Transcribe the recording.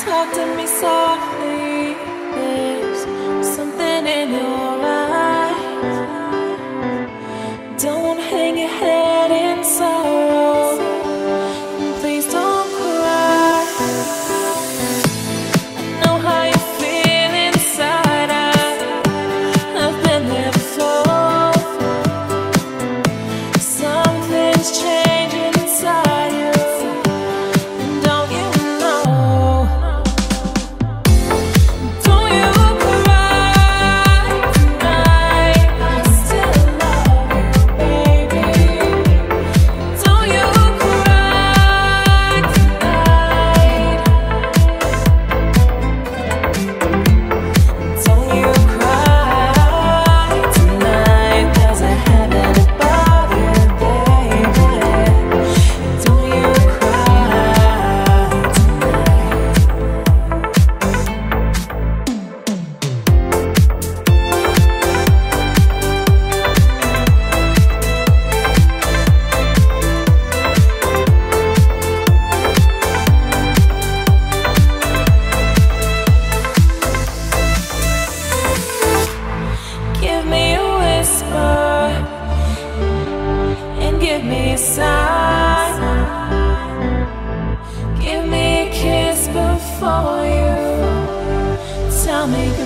Talk to me softly. There's something in your eyes. Don't hang your head in sorrow. Please don't cry. I know how you feel inside. I've been there before. Something's changing inside you. Don't you know? Don't you cry tonight. I still love you, baby. Don't you cry tonight. Don't you cry tonight. There's a heaven above you, baby. Don't you cry Give me a whisper and give me a sign. Give me a kiss before you tell me